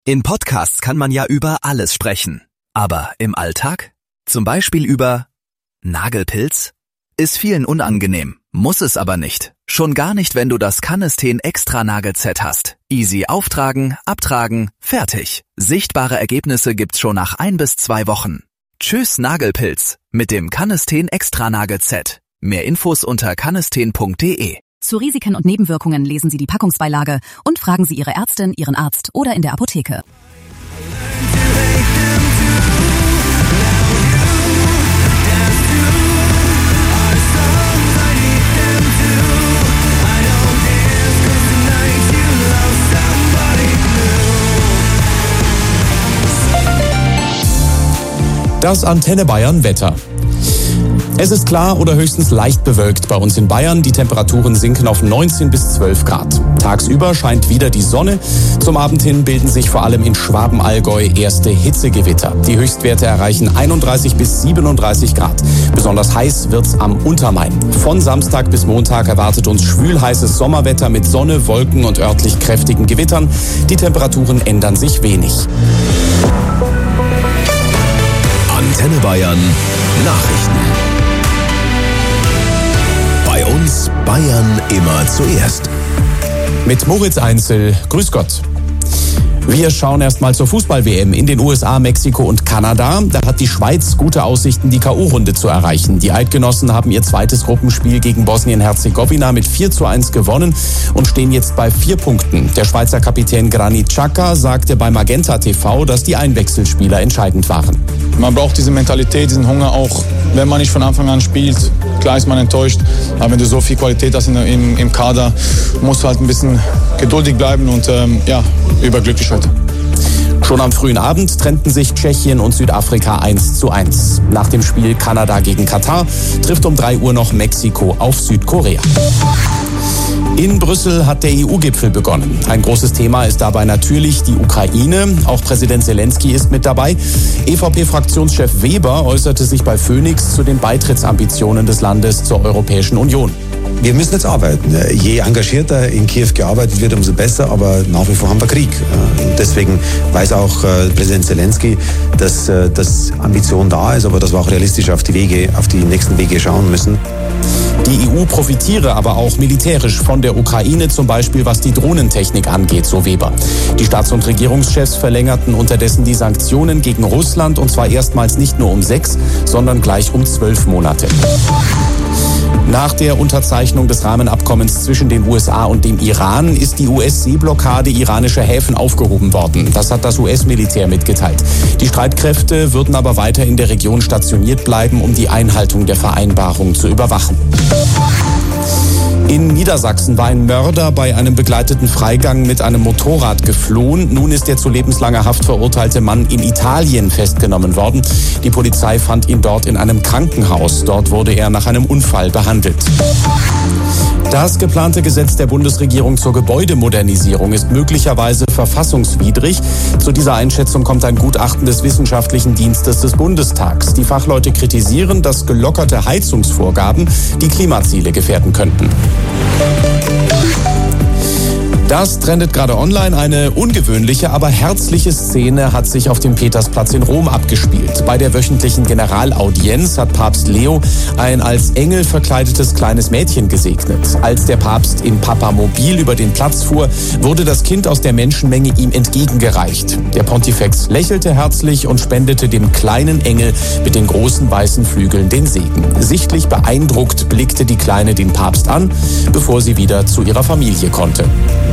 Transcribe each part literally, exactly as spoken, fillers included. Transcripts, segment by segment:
In Podcasts kann man ja über alles sprechen. Aber im Alltag? Zum Beispiel über Nagelpilz? Ist vielen unangenehm, muss es aber nicht. Schon gar nicht, wenn du das Canesten Extra Nagelset hast. Easy auftragen, abtragen, fertig. Sichtbare Ergebnisse gibt's schon nach ein bis zwei Wochen. Tschüss Nagelpilz mit dem Canesten Extra Nagelset. Mehr Infos unter canesten punkt de. Zu Risiken und Nebenwirkungen lesen Sie die Packungsbeilage und fragen Sie Ihre Ärztin, Ihren Arzt oder in der Apotheke. Das Antenne Bayern Wetter. Es ist klar oder höchstens leicht bewölkt bei uns in Bayern. Die Temperaturen sinken auf neunzehn bis zwölf Grad. Tagsüber scheint wieder die Sonne. Zum Abend hin bilden sich vor allem in Schwaben-Allgäu erste Hitzegewitter. Die Höchstwerte erreichen einunddreißig bis siebenunddreißig Grad. Besonders heiß wird's am Untermain. Von Samstag bis Montag erwartet uns schwül-heißes Sommerwetter mit Sonne, Wolken und örtlich kräftigen Gewittern. Die Temperaturen ändern sich wenig. Antenne Bayern Nachrichten. Bei uns Bayern immer zuerst. Mit Moritz Einzel, grüß Gott. Wir schauen erstmal zur Fußball-W M in den U S A, Mexiko und Kanada. Da hat die Schweiz gute Aussichten, die K O-Runde zu erreichen. Die Eidgenossen haben ihr zweites Gruppenspiel gegen Bosnien-Herzegowina mit vier zu eins gewonnen und stehen jetzt bei vier Punkten. Der Schweizer Kapitän Granit Xhaka sagte bei Magenta T V, dass die Einwechselspieler entscheidend waren. Man braucht diese Mentalität, diesen Hunger auch, wenn man nicht von Anfang an spielt. Klar ist man enttäuscht, aber wenn du so viel Qualität hast in, im, im Kader, musst du halt ein bisschen geduldig bleiben und ähm, ja, überglücklich heute. Schon am frühen Abend trennten sich Tschechien und Südafrika eins zu eins. Nach dem Spiel Kanada gegen Katar trifft um drei Uhr noch Mexiko auf Südkorea. In Brüssel hat der E U-Gipfel begonnen. Ein großes Thema ist dabei natürlich die Ukraine. Auch Präsident Zelensky ist mit dabei. E V P-Fraktionschef Weber äußerte sich bei Phoenix zu den Beitrittsambitionen des Landes zur Europäischen Union. Wir müssen jetzt arbeiten. Je engagierter in Kiew gearbeitet wird, umso besser. Aber nach wie vor haben wir Krieg. Deswegen weiß auch Präsident Zelensky, dass, dass Ambition da ist, aber dass wir auch realistisch auf die Wege, auf die nächsten Wege schauen müssen. Die E U profitiere aber auch militärisch von der Ukraine, zum Beispiel was die Drohnentechnik angeht, so Weber. Die Staats- und Regierungschefs verlängerten unterdessen die Sanktionen gegen Russland und zwar erstmals nicht nur um sechs, sondern gleich um zwölf Monate. Nach der Unterzeichnung des Rahmenabkommens zwischen den U S A und dem Iran ist die U S-Seeblockade iranischer Häfen aufgehoben worden. Das hat das U S-Militär mitgeteilt. Die Streitkräfte würden aber weiter in der Region stationiert bleiben, um die Einhaltung der Vereinbarung zu überwachen. In Niedersachsen war ein Mörder bei einem begleiteten Freigang mit einem Motorrad geflohen. Nun ist der zu lebenslanger Haft verurteilte Mann in Italien festgenommen worden. Die Polizei fand ihn dort in einem Krankenhaus. Dort wurde er nach einem Unfall behandelt. Das geplante Gesetz der Bundesregierung zur Gebäudemodernisierung ist möglicherweise verfassungswidrig. Zu dieser Einschätzung kommt ein Gutachten des Wissenschaftlichen Dienstes des Bundestags. Die Fachleute kritisieren, dass gelockerte Heizungsvorgaben die Klimaziele gefährden könnten. Das trendet gerade online. Eine ungewöhnliche, aber herzliche Szene hat sich auf dem Petersplatz in Rom abgespielt. Bei der wöchentlichen Generalaudienz hat Papst Leo ein als Engel verkleidetes kleines Mädchen gesegnet. Als der Papst im Papamobil über den Platz fuhr, wurde das Kind aus der Menschenmenge ihm entgegengereicht. Der Pontifex lächelte herzlich und spendete dem kleinen Engel mit den großen weißen Flügeln den Segen. Sichtlich beeindruckt blickte die Kleine den Papst an, bevor sie wieder zu ihrer Familie konnte.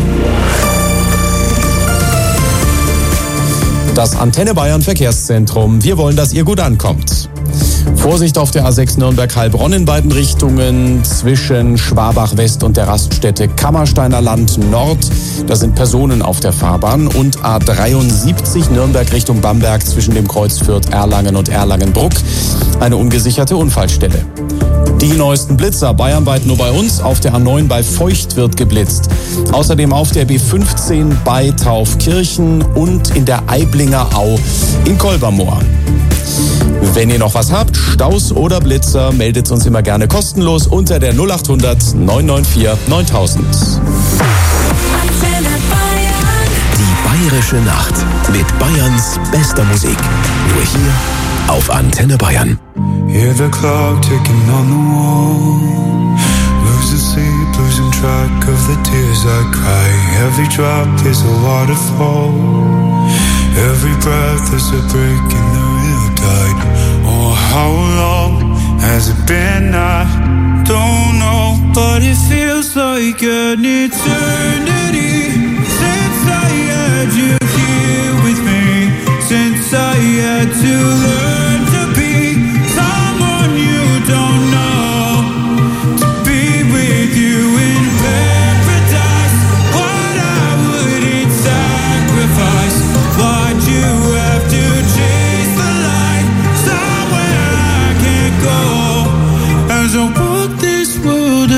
Das Antenne Bayern Verkehrszentrum. Wir wollen, dass ihr gut ankommt. Vorsicht auf der A sechs Nürnberg-Heilbronn in beiden Richtungen zwischen Schwabach-West und der Raststätte Kammersteiner Land Nord. Da sind Personen auf der Fahrbahn. Und A dreiundsiebzig Nürnberg Richtung Bamberg zwischen dem Kreuz Fürth-Erlangen und Erlangen-Bruck. Eine ungesicherte Unfallstelle. Die neuesten Blitzer bayernweit nur bei uns. Auf der A neun bei Feucht wird geblitzt. Außerdem auf der B fünfzehn bei Taufkirchen und in der Aiblinger Au in Kolbermoor. Wenn ihr noch was habt, Staus oder Blitzer, meldet uns immer gerne kostenlos unter der null acht hundert neun neun vier neuntausend. Die Bayerische Nacht mit Bayerns bester Musik. Nur hier auf Antenne Bayern. Hear the clock ticking on the wall. Losing sleep, losing track of the tears I cry. Every drop is a waterfall. Every breath is a break in the real tide. Oh, how long has it been? I don't know, but it feels like an eternity since I had you here with me. Since I had to learn to be someone you don't know, to be with you in paradise. What I wouldn't sacrifice. Why'd you have to chase the light somewhere I can't go? As I walk this world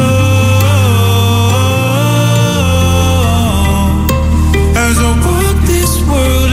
alone, as I walk this world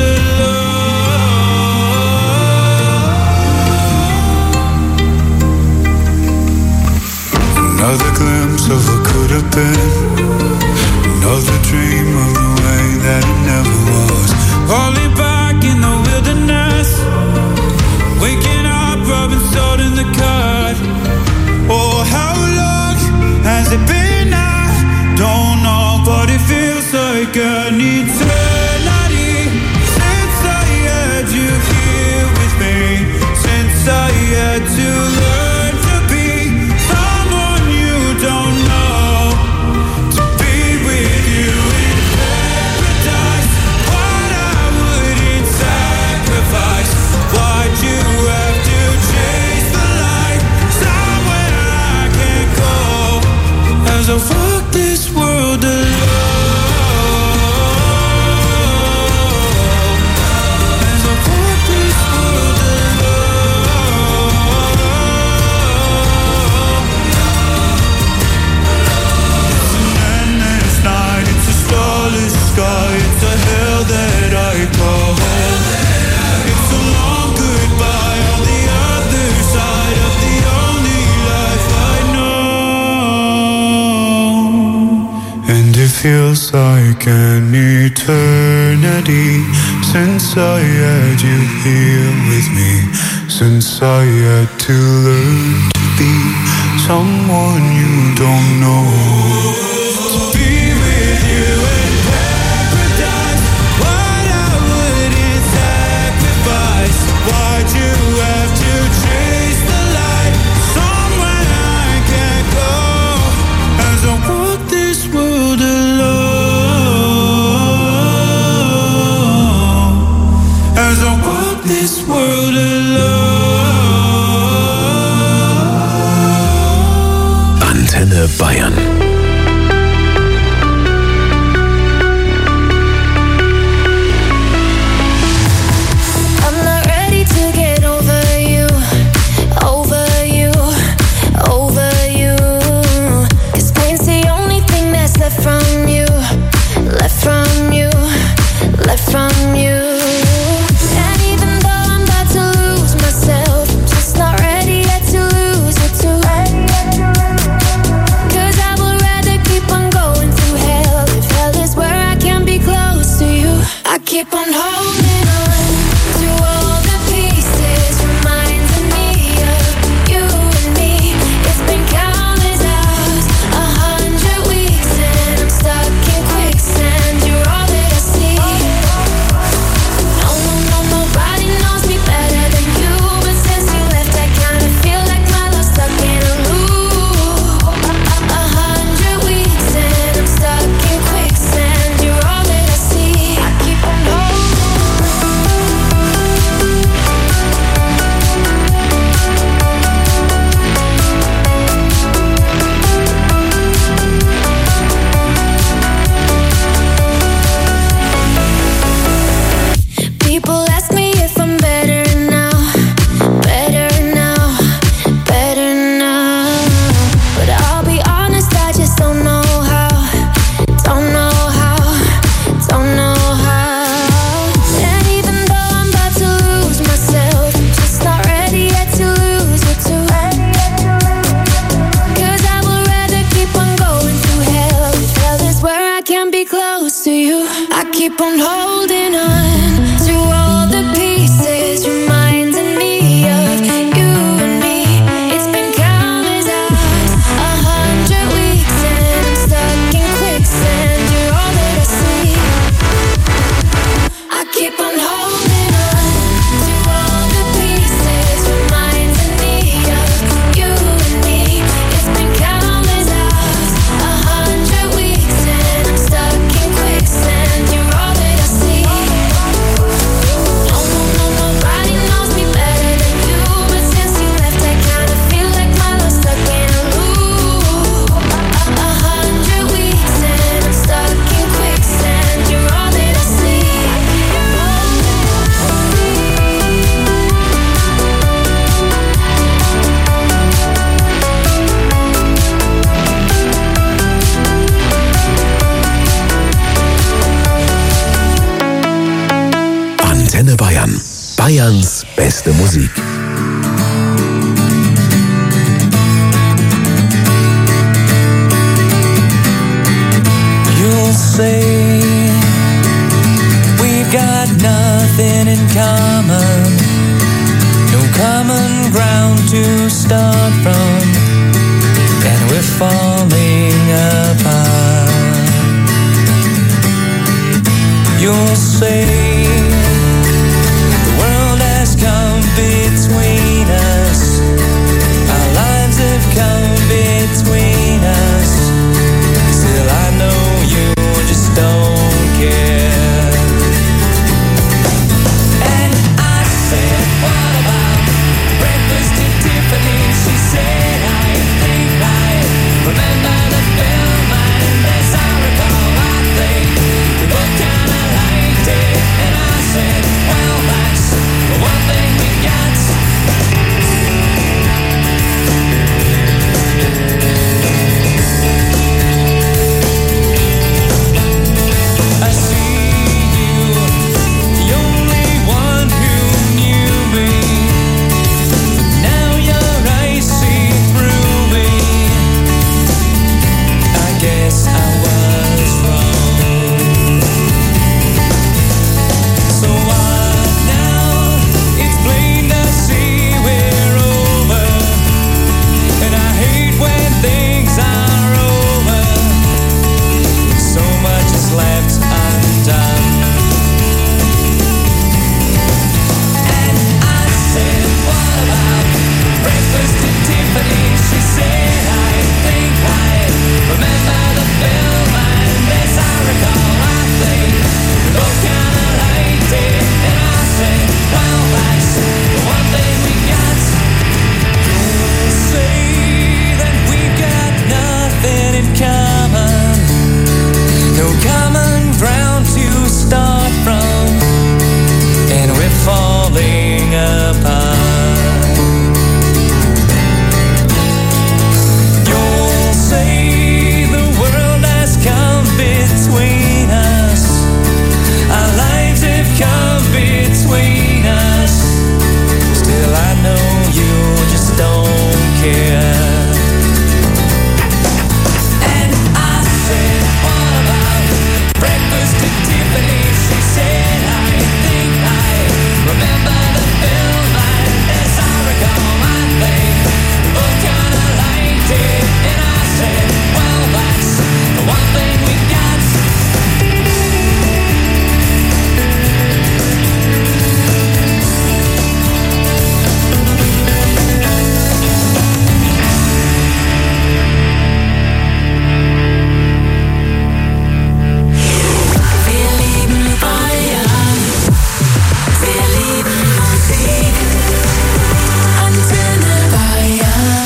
alone. Another glimpse of what could have been, another dream of the way that it never was. Falling back in the wilderness, waking up, rubbing salt in the cut. Oh, how long has it been? I don't know, but it feels like an eternity since I had you here with me. Since I had to learn to be someone you don't know, to be with you in paradise. What I wouldn't sacrifice. Why'd you have to chase the light somewhere I can't go? As I walk this world alone, as I walk this world alone. It's an endless night, it's a starless sky, it's a hell that I call home. It's a long goodbye on the other side of the only life I know. And it feels like an eternity since I had you here with me. Since I had to learn to be someone you don't know. To be with you in paradise. What I wouldn't sacrifice. Why'd you have to chase the light somewhere I can't go? As I walk this world alone, as I walk this world alone. Antenne Bayern. I'm not ready to get over you, over you, over you. 'Cause pain's the only thing that's left from you, left from you, left from you. And even though I'm about to lose myself, I'm just not ready yet to lose it too. 'Cause I would rather keep on going through hell, if hell is where I can be close to you. I keep on holding on to all the pieces, reminding me of you and me. It's been countless hours, a hundred weeks, and I'm stuck in quicksand. You're all that I see. No, no, no, nobody knows me better than you. But since you left, I kinda feel like my love's stuck in a loop. A hundred weeks, and I'm stuck in quicksand. You're all that I see. I keep on holding. People ask me if I'm better now, better now, better now. But I'll be honest, I just don't know how, don't know how, don't know how. And even though I'm about to lose myself, I'm just not ready yet to lose it too. 'Cause I would rather keep on going through hell, if hell is where I can be close to you. I keep on holding Antenne Bayern. Bayerns beste Musik. You'll say we've got nothing in common, no common ground to start from, and we're falling apart. You'll say the world has come between us, our lives have come between us. Still I know you just don't care. And I said, what about breakfast at Tiffany's? She said, I think I remember the film, and as I recall, I think we both kinda liked it. And I said, well, that's the one thing we got. I see you, the only one who knew me. Now your eyes see through me. I guess I was wrong. So what now? It's plain to see we're over, and I hate when things are over. So much is left undone. And I said, what about breakfast at Tiffany's? She said, I think I remember the film, and as I recall, I think we both kinda liked it. And I said, well, that's the one thing we got. You'll say that we've got nothing in common, no common ground to start from, and we're falling apart. You'll say the world has come between us, our lives have come between us. Still I know you just don't care. And I said, what about breakfast at Tiffany's? She said, I think I remember the film, and as I recall, I think we both kinda liked it. And I said, well, that's the one thing we got. Wir lieben Bayern, wir lieben Musik. Antenne Bayern.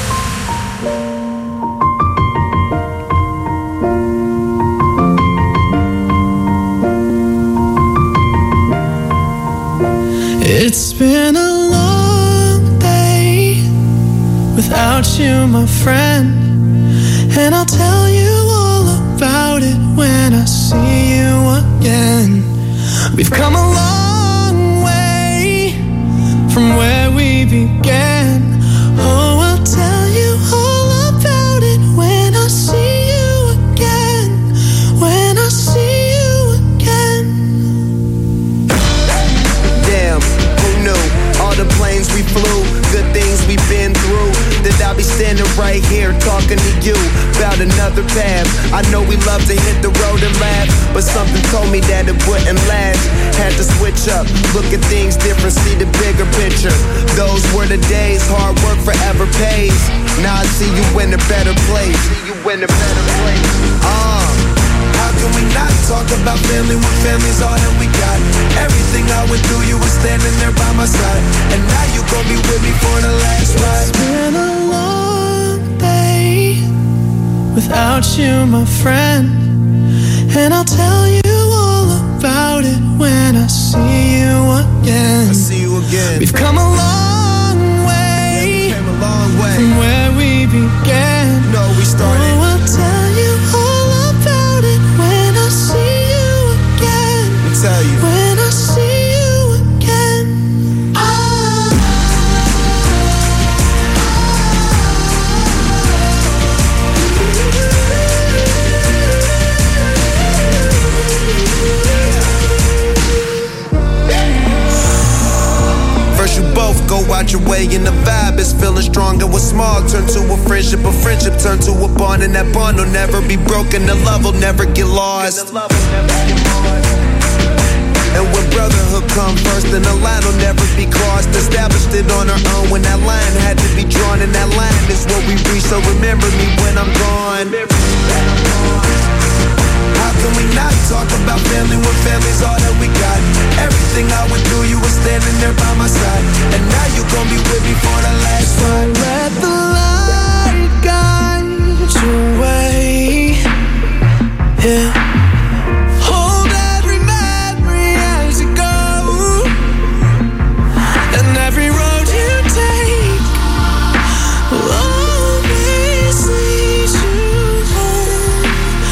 It's been a long day without you, my friend, and I'll tell you all about it when I see you again. We've come a long way from where we began. Oh, I'll tell you all about it when I see you again. When I see you again. Damn, who knew? All the planes we flew, good things we've been through. That I'll be standing right here talking to you about another path. I know we love to hit the road and laugh, but something told me that it wouldn't last. Had to switch up, look at things different, see the bigger picture. Those were the days, hard work forever pays. Now I see you in a better place. See you in a better place. Uh, how can we not talk about family when family's all that we got? Everything I went through, you were standing there by my side, and now you gon' be with me for the last ride. It's been a long day without you, my friend, and I'll tell you all about it when I see you again. I see you again. We've come a long way, yeah, we came a long way from where we began. No, we started. Oh, I'll tell you all about it when I see you again. I'll tell you. When I see you hundred way, and the vibe is feeling strong. And what's small turn to a friendship, a friendship turn to a bond, and that bond will never be broken. The love will never get lost. And when brotherhood come first, then the line will never be crossed. Established it on our own when that line had to be drawn, and that line is what we reach. So remember me when I'm gone. How can we not talk about family when family's all that we got? Everything I went through, you were standing there by my side, and now you gon' be with me for the last time. Let the light guide your way. Yeah. Hold every memory as you go, and every road you take will always lead you home.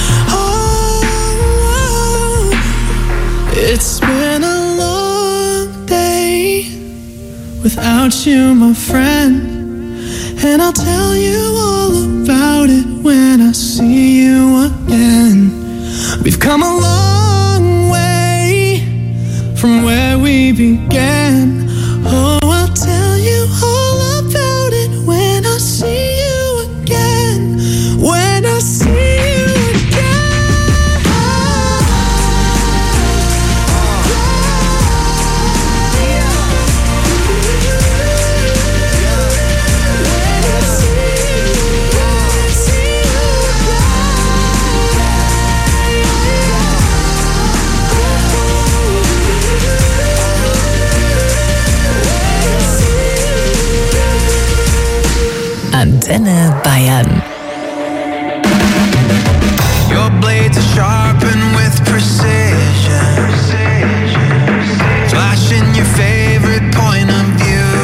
Oh, it's been a long day without you, my friend. And I'll tell you all about it when I see you again. We've come a long way from where we began. Oh, I'll tell you all about it when I see you again. When I see you Antenne Bayern. Your blades are sharpened with precision, flashing your favorite point of view.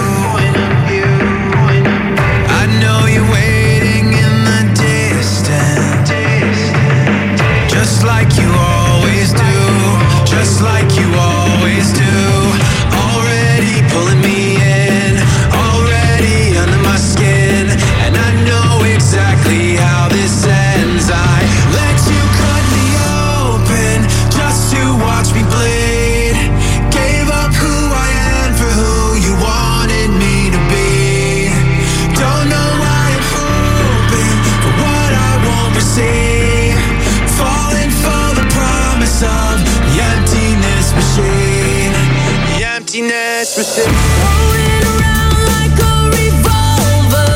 I know you're waiting in the distance, just like you always do, just like you always do. Already pulling me in, already under my skin, and I know exactly how this ends. I let you cut me open just to watch me bleed. Gave up who I am for who you wanted me to be. Don't know why I'm hoping for what I won't receive. Falling for the promise of the emptiness machine. The emptiness machine. Rolling around like a revolver.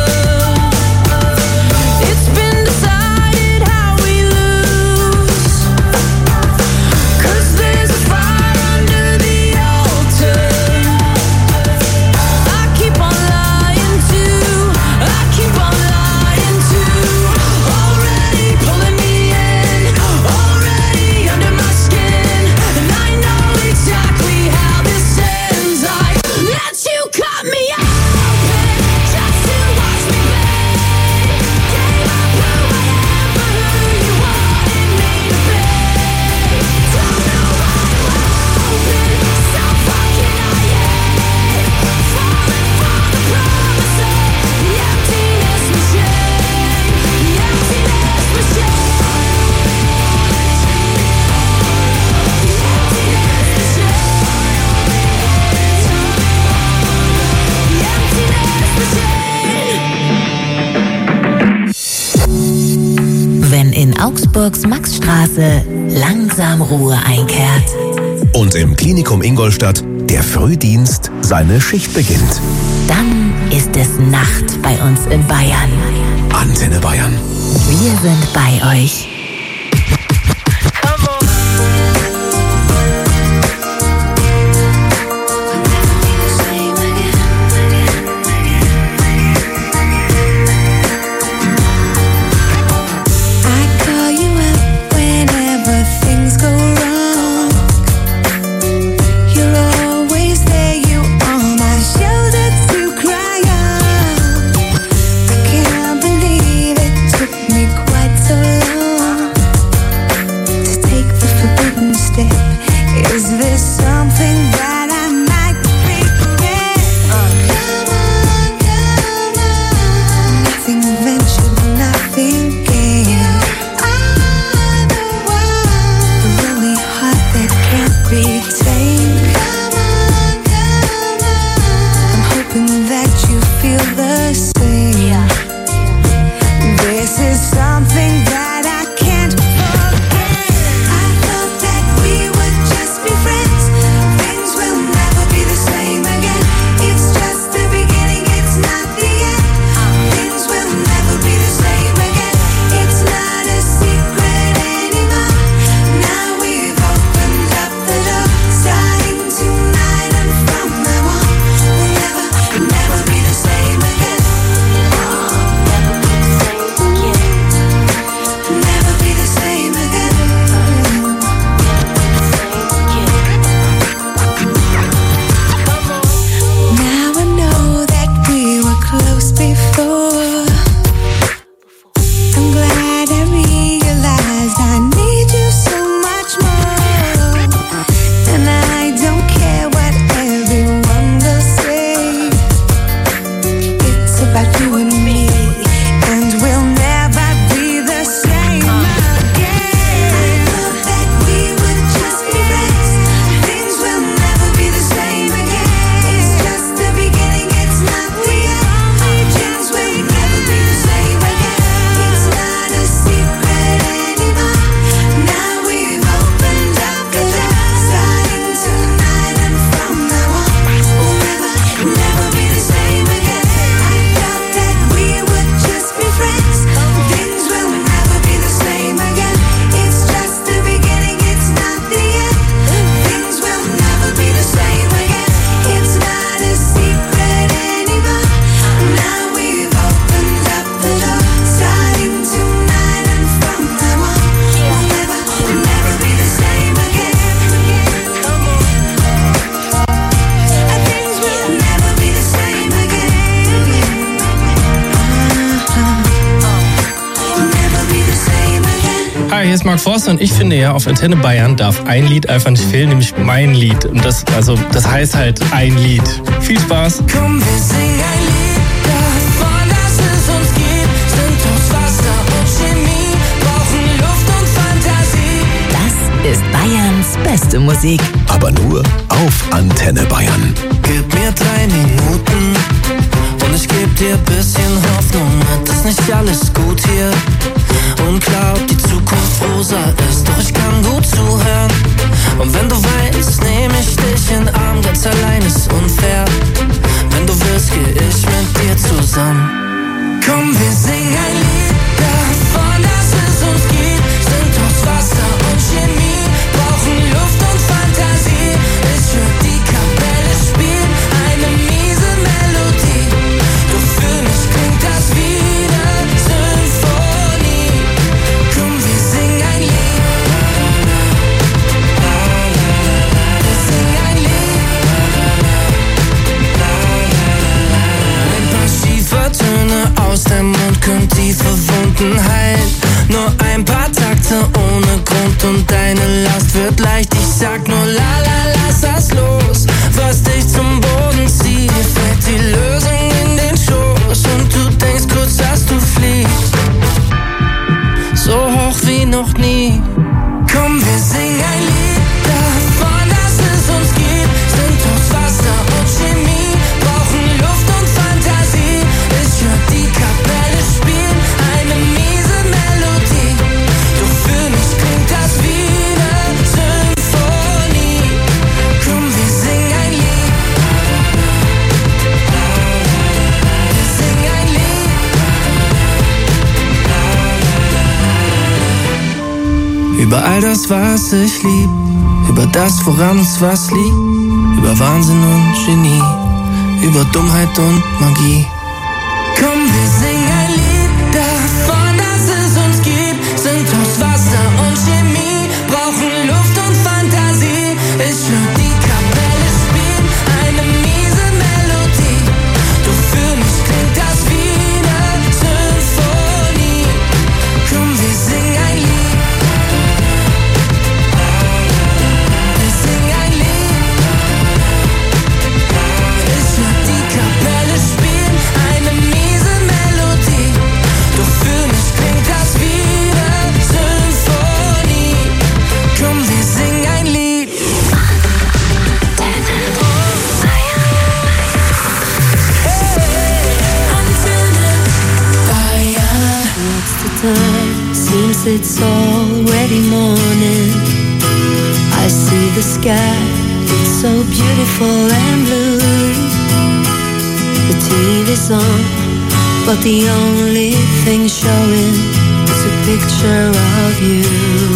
It's been decided how we lose, 'cause there's a fire under the altar. I keep on lying to, I keep on lying to. Already pulling me in, already under my skin, and I know exactly how this ends. I let you cut me open just to watch me bleed. Gave up who I am for who you wanted me to be. Don't know why I'm hoping, so fucking I am. Falling for the promise of the emptiness machine. The emptiness machine. The emptiness machine. Wenn in Augsburgs Maxstraße langsam Ruhe einkehrt. Und im Klinikum Ingolstadt der Frühdienst seine Schicht beginnt. Dann ist es Nacht bei uns in Bayern. Antenne Bayern. Wir sind bei euch. I call you up whenever things go wrong. You're always there, you are my shoulder to cry on. I can't believe it took me quite so long. hier ist Mark Forster und ich finde ja, auf Antenne Bayern darf ein Lied einfach nicht fehlen, nämlich mein Lied. Und das, also, das heißt halt ein Lied. Viel Spaß. Komm, wir singen ein Lied davon, dass es uns gibt. Sind aus Wasser und Chemie, brauchen Luft und Fantasie. Das ist Bayerns beste Musik. Aber nur auf Antenne Bayern. Gib mir drei Minuten und ich geb dir bisschen Hoffnung. Ist nicht alles gut hier? Und klar, ob die Zukunft rosa ist, doch ich kann gut zuhören. Und wenn du weißt, nehm ich dich in den Arm, ganz allein ist unfair. Wenn du willst, geh ich mit dir zusammen. Komm, wir singen ein Lied davon, dass es uns gibt. Sind aus Wasser und Chemie, brauchen Luft und Fantasie. Ich hör die Kapelle spielen, eine miese Melodie. Doch für mich klingt das wie eine Symphonie. Komm, wir singen ein Lied. Wir singen ein Lied. Ein paar schiefe Töne aus dem Mund können tiefe Wunden heilen. Nur ein paar Takte ohne Grund und deine Last wird leicht. Ich sag nur la la, lass das los, was dich zum Boden zieht. Fällt die Lösung in den Schoß und du denkst kurz, dass du fliegst. So hoch wie noch nie. Komm, wir singen ein Lied davon, dass es uns gibt. Sind aus Wasser und Chemie, brauchen Luft und Fantasie. Ich hör die Kapelle spielen, eine miese Melodie. Doch für mich klingt das wie eine Symphonie. Komm, wir singen ein Lied. Wir singen ein Lied. Über all das, was ich lieb, über das, woran uns was liegt, über Wahnsinn und Genie, über Dummheit und Magie. Komm, wir singen ein Lied davon, dass es uns gibt. Sind aus Wasser und Chemie, brauchen Luft und Fantasie. Ich hör die Kapelle spielen, eine miese Melodie. Doch für mich klingt das wie eine Symphonie. Komm, wir singen ein Lied. Wir singen ein Lied. Ich hör die Kapelle spielen, eine miese Melodie. Doch für mich klingt das wie eine Symphonie. Komm, wir singen ein Lied. What's the time? Seems it's already morning. I see the sky, it's so beautiful and blue. The T V's on, but the only thing showing is a picture of you.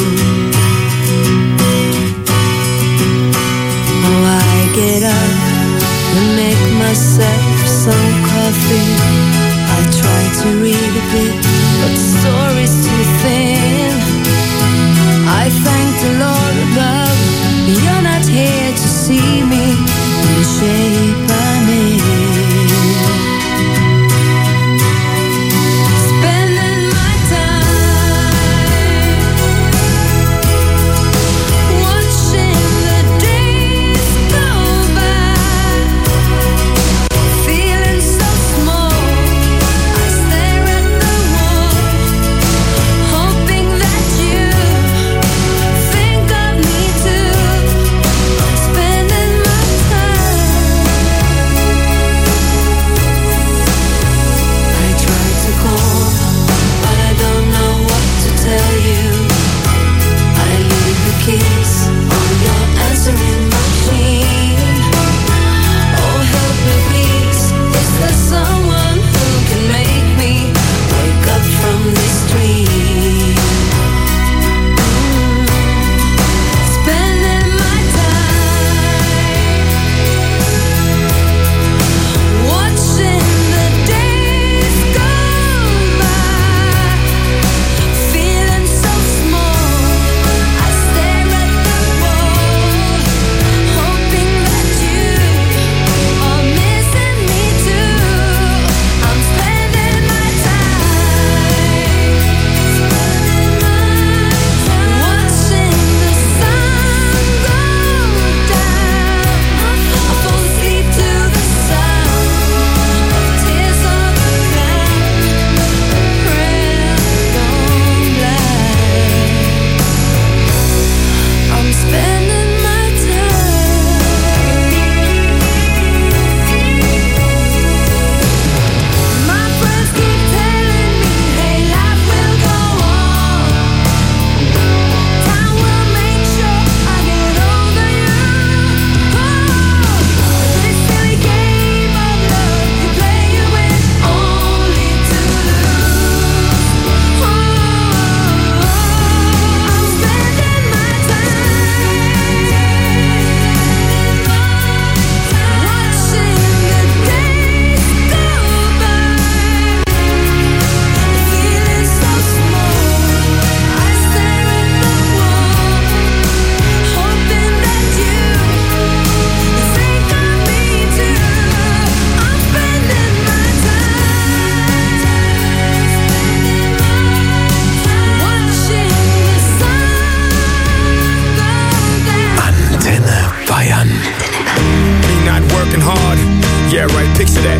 Oh, I get up and make myself some coffee. I try to read a bit, but the story's too thin. I thank the Lord above, you're not here to see me in the shape I'm in. Spending my time watching the days go by, feeling so small. I stare at the wall,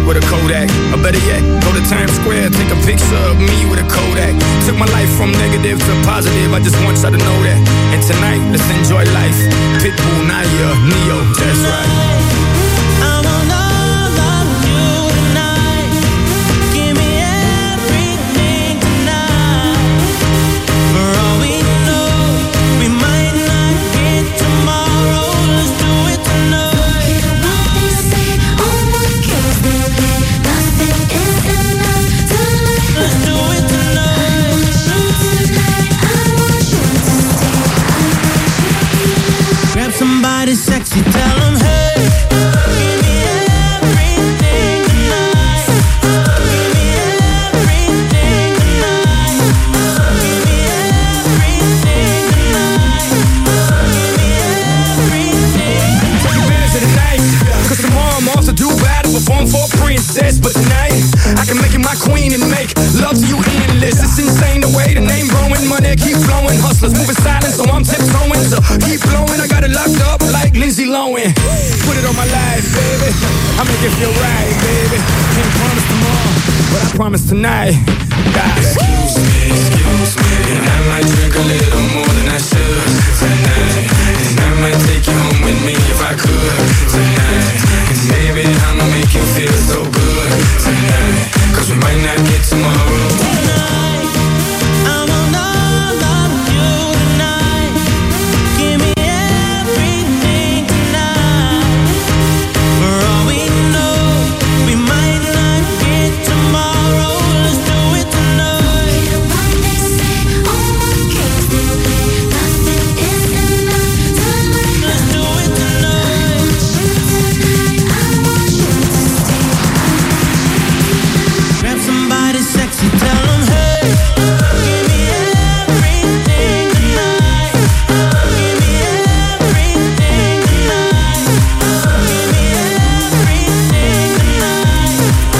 with a Kodak. Or better yet, go to Times Square, take a picture of me with a Kodak. Took my life from negative to positive, I just want y'all to know that. And tonight, let's enjoy life. Pitbull, Naya, Neo, that's right. Somebody sexy, tell them, hey, give me everything tonight. Give me everything tonight. Give me everything tonight. Give me everything. Take advantage of the night, cause tomorrow I'm off to do battle, perform for a princess. But tonight, I can make you my queen and make love to you endless. It's insane the way the name growing, money keep flowing. Hustlers moving silent, so I'm tiptoeing. So keep blowing, I got it locked up like Lindsay Lohan. Put it on my life, baby. I make it feel right, baby. Can't promise tomorrow, but I promise tonight. God. Excuse me, excuse me, and I might drink a little more than I should tonight. And I might take you home with me if I could tonight. And baby, I'ma make you feel so good tonight. Cause we might not get tomorrow. Tonight, I want all of you tonight. Give me everything tonight. For all we know, we might not get tomorrow. Let's do it tonight. Hear what they say, all my kings they play. Nothing is enough tonight. Let's do it tonight. Tonight, I want you to stay. Grab somebody sexy, tell them, hey, give me everything tonight. Give me everything tonight. Give me everything tonight.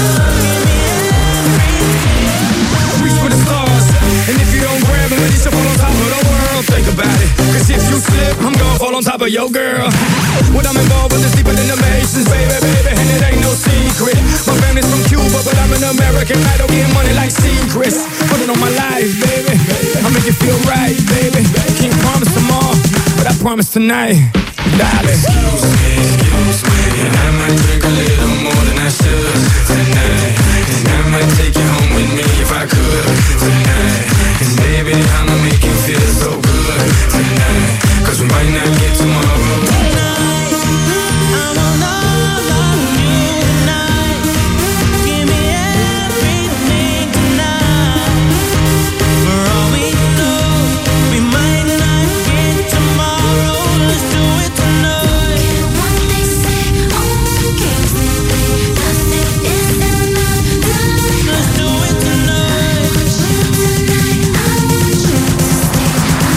Reach for the stars, and if you don't grab them, then you should fall on top of the world. Think about it, cause if you slip, I'm gonna fall on top of your girl. What I'm involved with is deeper than the Masons, baby, baby, and it ain't no secret. My family's from Cuba, but I'm an American idol, getting money like secrets. Put it on my life, baby, I make it feel right, baby. Can't promise tomorrow, but I promise tonight, darling. Excuse me, excuse me, and I might drink a little more than I should tonight. And I might take you home with me if I could tonight. And baby, I'ma make you feel so good tonight. Cause we might not get tomorrow. Tonight, I want all of you tonight. Give me everything tonight. For all we know, we might not get tomorrow. Let's do it tonight. Hear what they say, all my kings they play. Nothing is enough tonight. Let's do it tonight. Tonight, I want you to stay.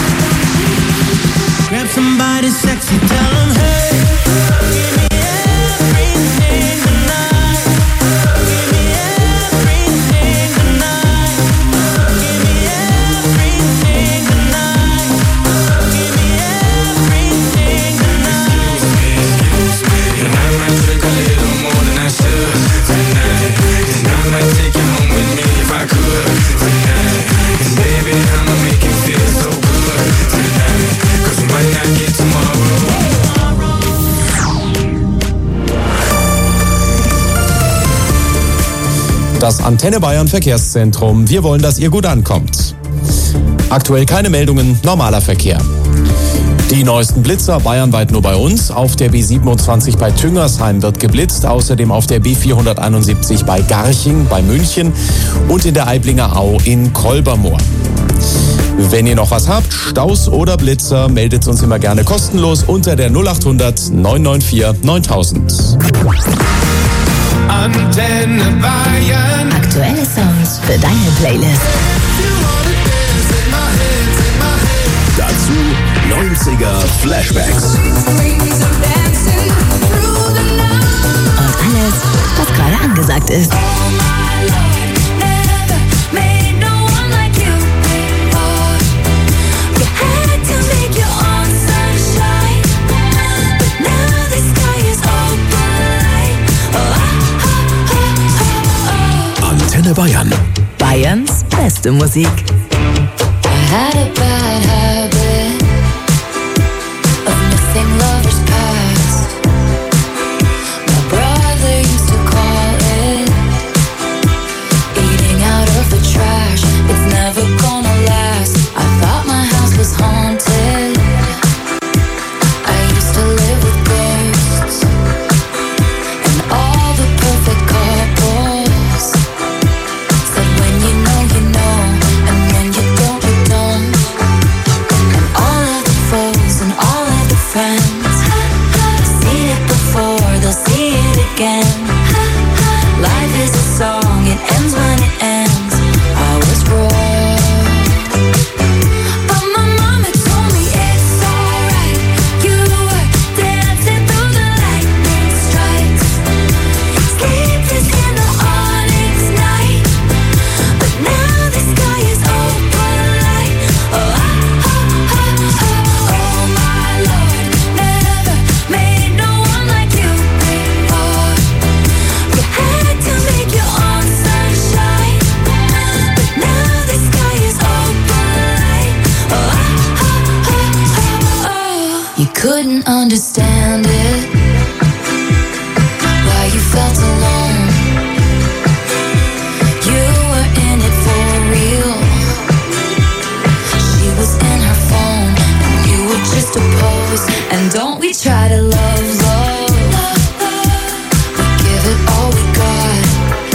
Grab somebody sexy, tell them, hey, give me everything tonight. Give me everything tonight. Give me everything tonight. Give me everything tonight. Excuse me, and I might drink a little more than I should tonight. And I might take you home with me if I could tonight. And baby, I'ma make you feel so good tonight. Cause we might not get tomorrow. Das Antenne Bayern Verkehrszentrum. Wir wollen, dass ihr gut ankommt. Aktuell keine Meldungen, normaler Verkehr. Die neuesten Blitzer bayernweit nur bei uns. Auf der B siebenundzwanzig bei Tüngersheim wird geblitzt. Außerdem auf der B vierhunderteinundsiebzig bei Garching, bei München und in der Aiblinger Au in Kolbermoor. Wenn ihr noch was habt, Staus oder Blitzer, meldet uns immer gerne kostenlos unter der null acht hundert neun neun vier neuntausend. Antenne Bayern. Aktuelle Songs für deine Playlist. Dazu neunziger Flashbacks. Und alles, was gerade angesagt ist. Antenne Bayern. Bayerns beste Musik. I had a bad habit of missing lovers past. My brother used to call it eating out of the trash. It's never gonna last. I thought my house was haunted. I used to live with ghosts and all the perfect couples said when you know you know, and when you don't you don't. And all of the foes and all of the friends seen it before, they'll see it again. Life is a song, it ends when it ends. I was wrong, but my mama told me it's alright. You were dancing through the lightning strikes, sleepless in the onyx night. But now the sky is open light. Oh, oh, oh, oh, oh, oh my Lord, never made no one like you before. You had to make your own sunshine, but now the sky is open light. Oh, oh, oh, oh, oh. You couldn't understand it, why you felt alone. You were in it for real. She was in her phone, and you were just a pose. And don't we try to love, love? We give it all we got.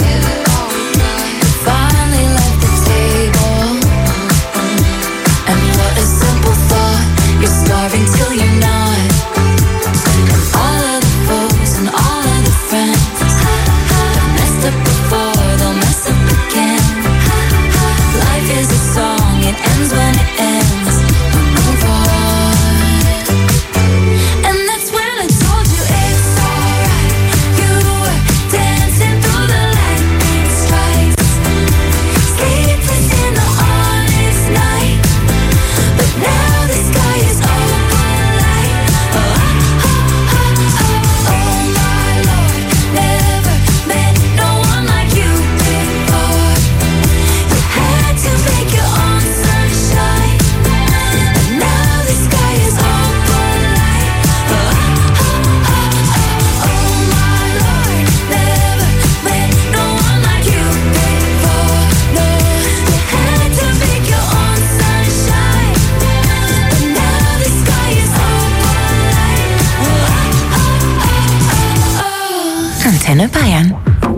Finally left the table, and what a simple thought. You're starving till you're not. And all of the foes and all of the friends have messed up before, they'll mess up again. Life is a song, it ends when it ends. We move on. And that's when I told you it's alright. You were dancing through the lightning strikes, sleepless in the onyx night. But now the sky is open light. Oh, oh, oh, oh, oh my Lord, never met no one like you before. You had to make your own sunshine, and now the sky is open light. Oh, oh, oh, oh, oh my Lord, never met no one like you before. No, you had to make your own sunshine, and now the sky is open light. Oh, oh, oh, oh, oh. Antenne Bayern.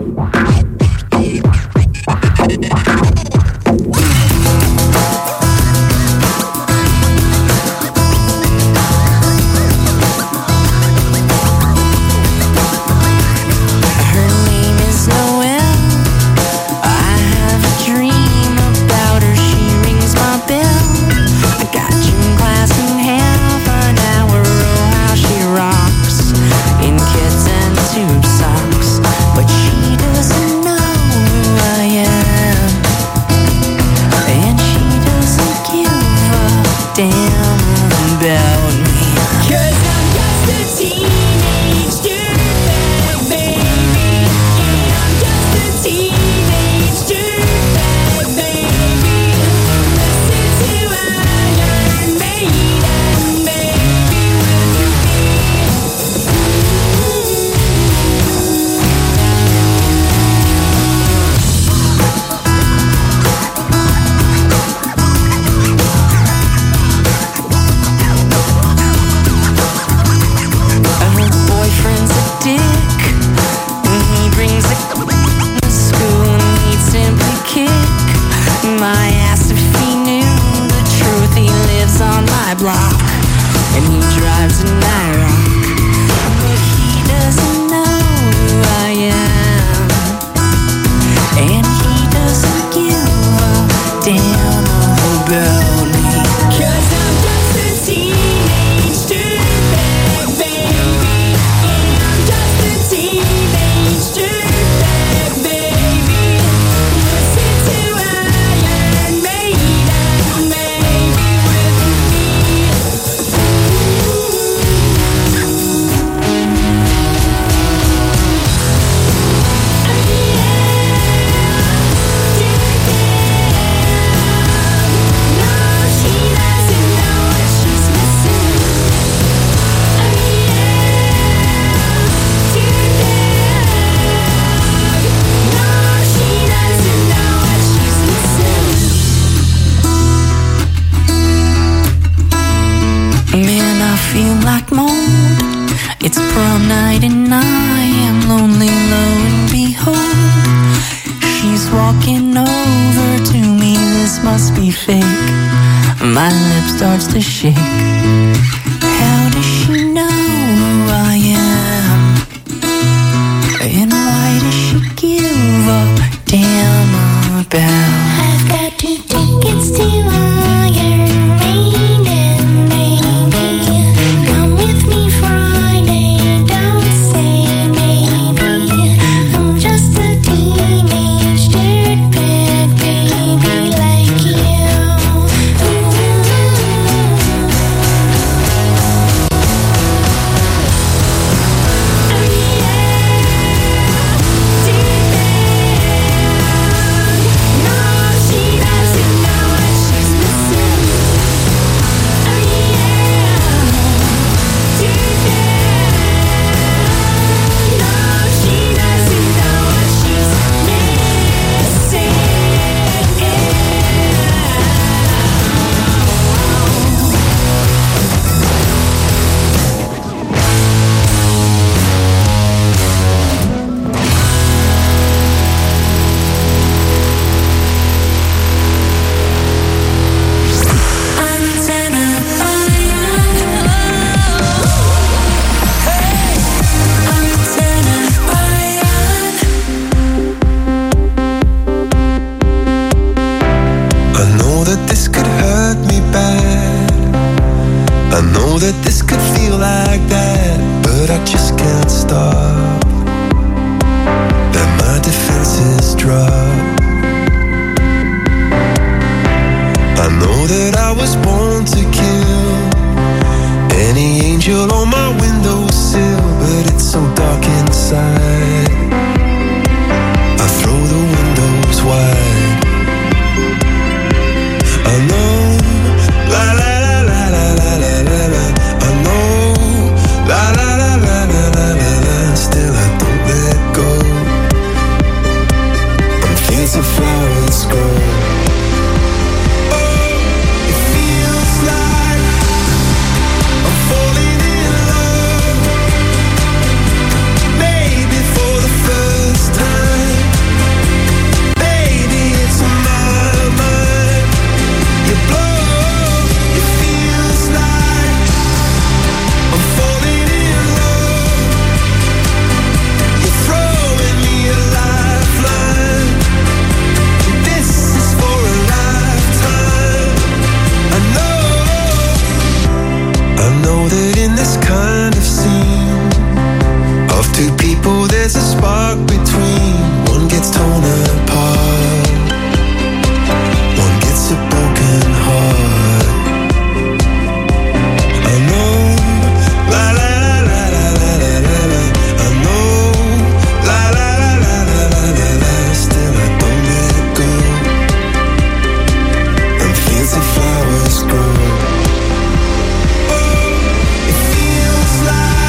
Her name is Noelle. I have a dream about her. She rings my bell. I got gym class in half an hour. Oh, how she rocks in kids and tube socks. But she doesn't know who I am. night and I am lonely, lo and behold, she's walking over to me. This must be fake. My lip starts to shake. How does she know who I am? And why does she give a damn about? I've got two tickets to Iron Maiden, baby. Come with me Friday, don't say maybe. I'm just a teenage dirtbag baby like you.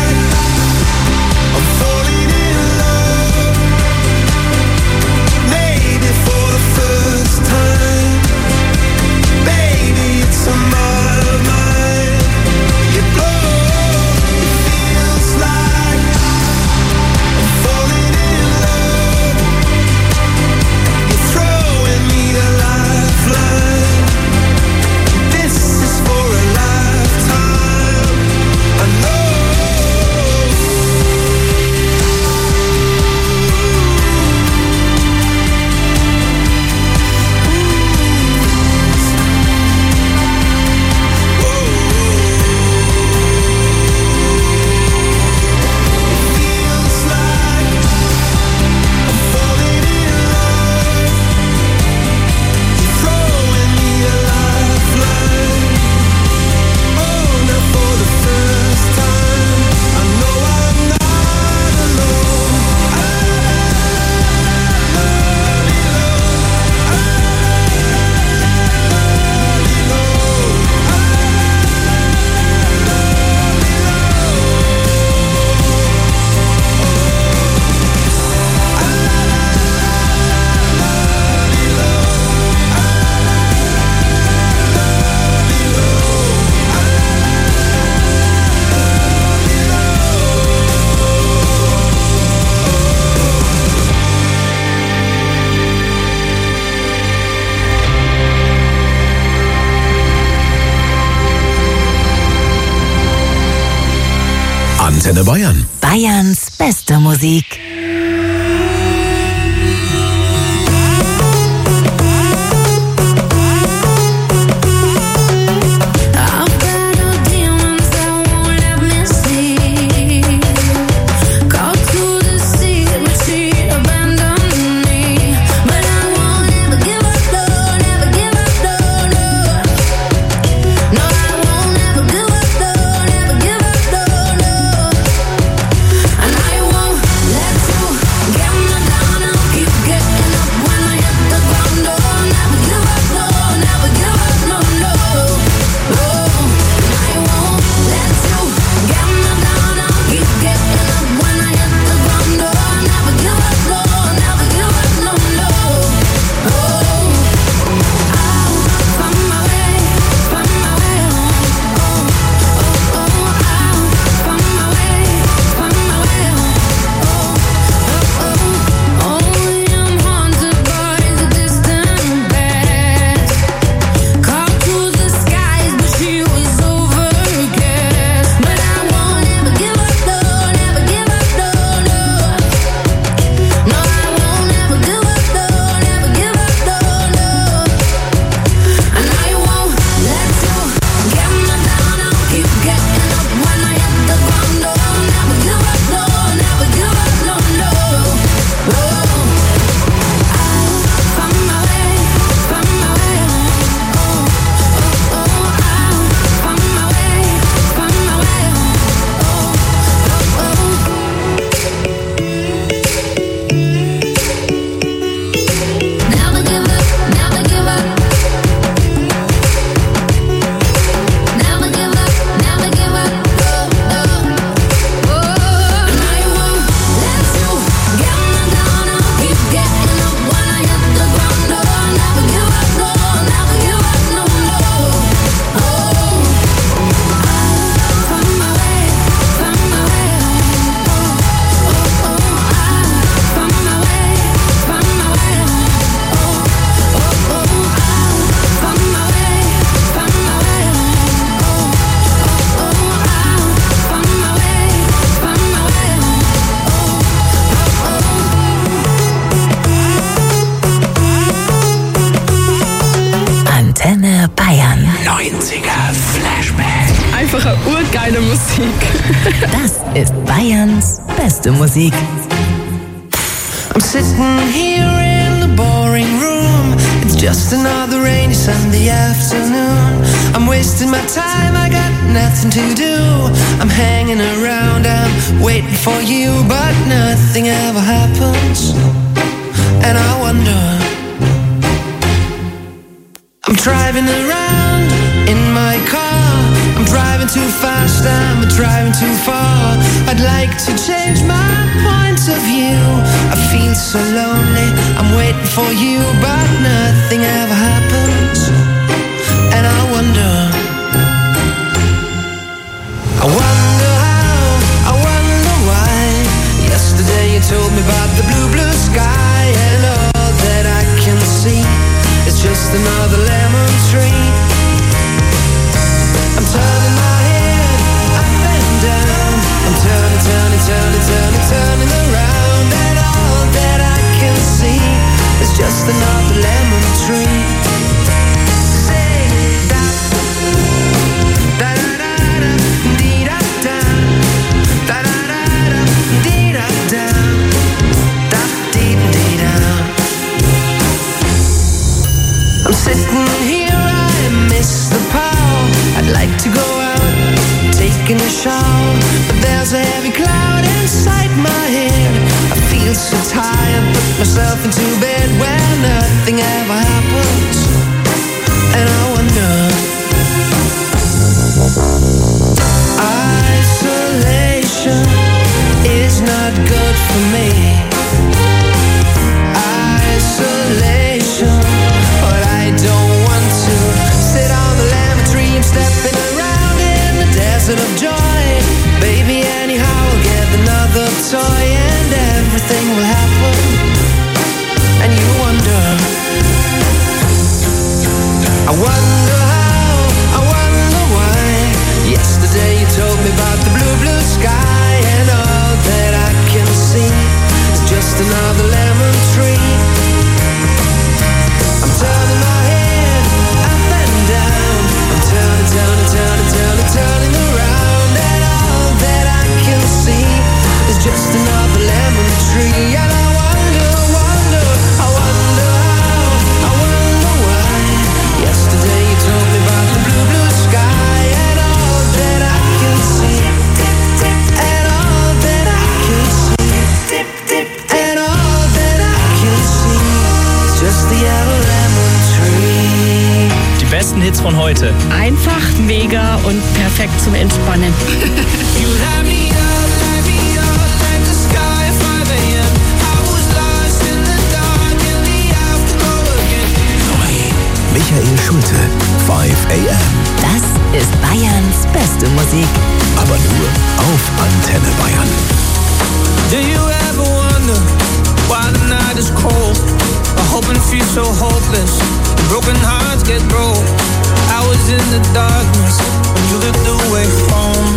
Maybe Antenne Bayern. Bayerns beste Musik. neunziger Flashback. Einfache urgeile Musik. Das ist Bayerns beste Musik. I'm sitting here in the boring room. It's just another rainy Sunday afternoon. I'm wasting my time, I got nothing to do. I'm hanging around, I'm waiting for you, but nothing ever happens. And I wonder, I'm driving around in my car. I'm driving too fast, I'm driving too far. I'd like to change my point of view. I feel so lonely, I'm waiting for you, but nothing ever happens. And I wonder, I wonder how, I wonder why. Yesterday you told me about the blue, blue sky, and all that I can see is just another lemon tree. I'm turning my head up and down. I'm turning, turning, turning, turning, turning around, and all that I can see is just another lemon tree. Say da da da da da dee da da da da da da dee da da da dee dee da. I'm sitting here, I miss the power. I'd like to go out, taking a shower, but there's a heavy cloud inside my head. I feel so tired, put myself into bed where nothing ever happens. And I wonder, isolation is not good for me. Isolation, but I don't want to sit on the lemon tree and stepping around in the desert of joy. Baby, anyhow, I'll get another toy and everything will happen. And you wonder, I wonder how, I wonder why. Yesterday you told me about the blue, blue sky, größten Hits von heute. Einfach mega und perfekt zum Entspannen. You light me up, light me up like the sky at five a.m. I was lost in the dark in the afterglow again. Michael Schulte, five a.m. Das ist Bayerns beste Musik. Aber nur auf Antenne Bayern. Do you ever wonder why the night is cold? I hope and feel so hopeless. Broken hearts get broke. I was in the darkness when you looked away home.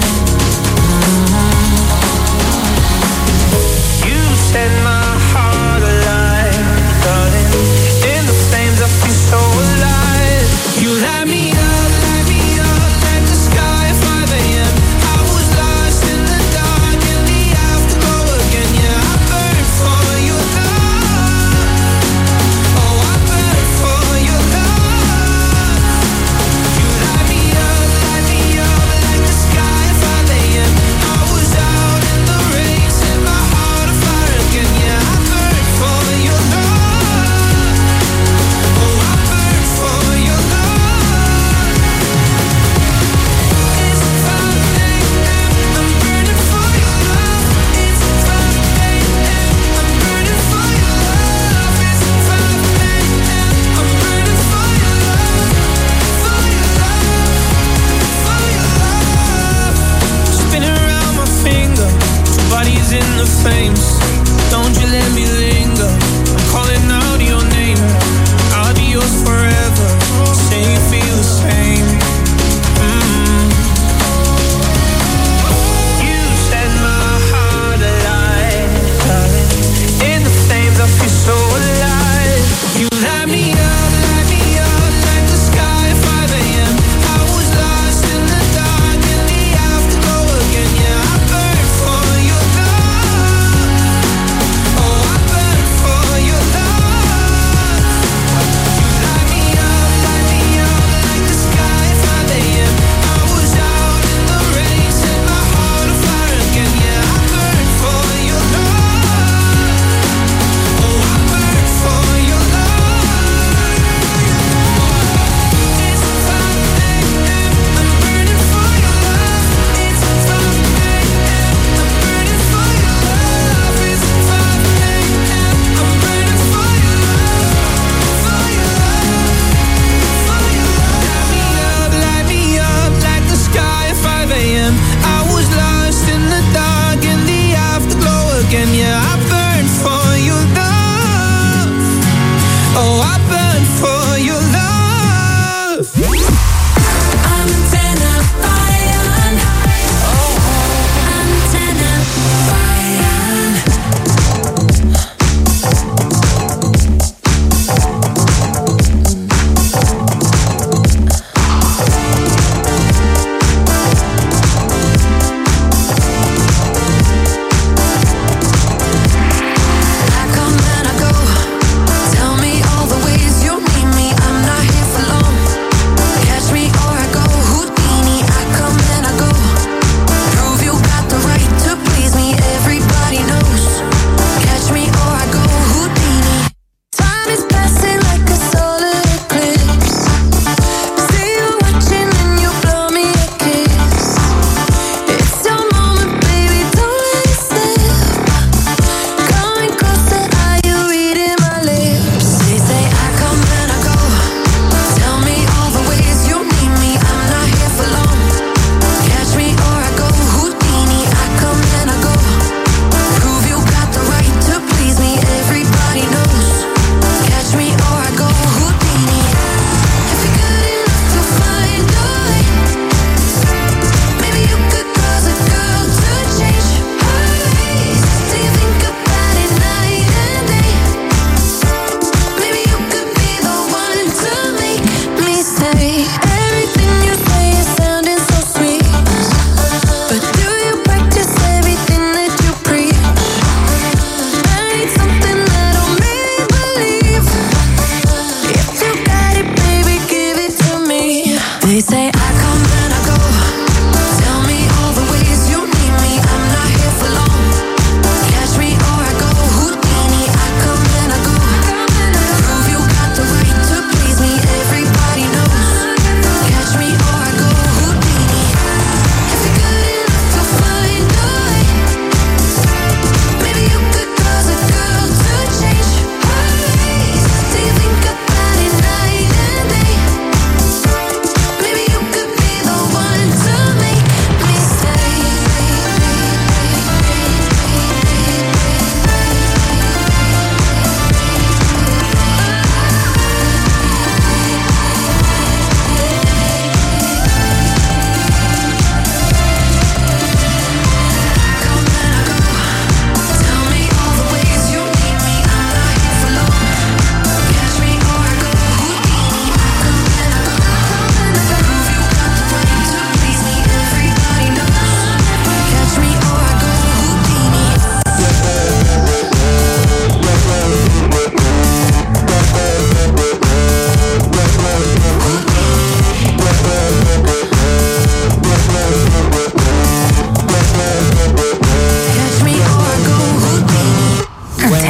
You set my heart alive, darling. In the flames I feel so alive. You light me up, light me up like the sky at five a.m. I was lost in the dark in the afterglow again. Yeah, I burn for your love. Oh, I burn for your love. You light me up, light me up like the sky at five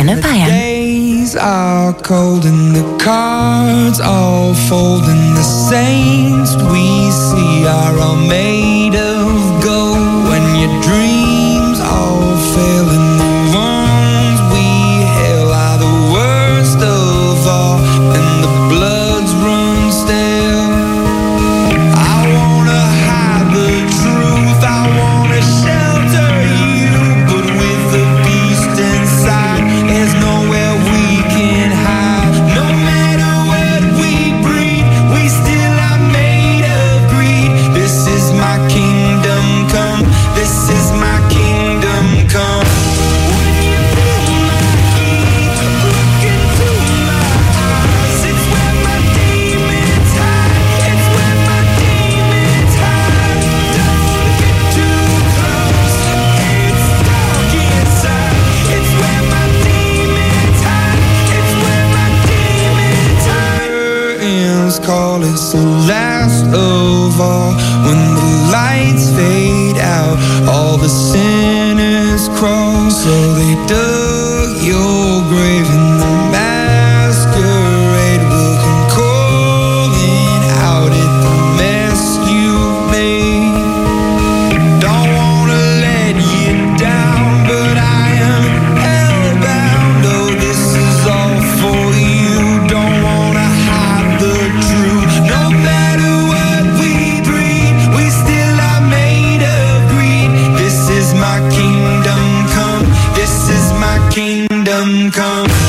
Antenne Bayern. Days are cold and the cards all fold and the saints we see are all made of gold. When your dreams all fail and the ones we hail are the worst of all and the bloods run stale. I wanna hide the truth, I wanna shelter you, but with the beast inside, there's nowhere we can hide. No matter what we breed, we still are made of greed. This is my kingdom come, this is my kingdom come. When you feel my heat, look into my eyes. It's where my demons hide, it's where my demons hide. Don't get too close, it's dark inside. It's where my demons hide, it's where my demons hide. Curtains call, it's the last of all. When the lights fade out, all the sinners crawl. So they dug your grave in the masquerade will come calling out at the mess you made. Don't wanna let you down, but I am hellbound. Oh, this is all for you. Don't wanna hide the truth. No matter what we breed, we still are made of greed. This is my kingdom come, this is my kingdom come.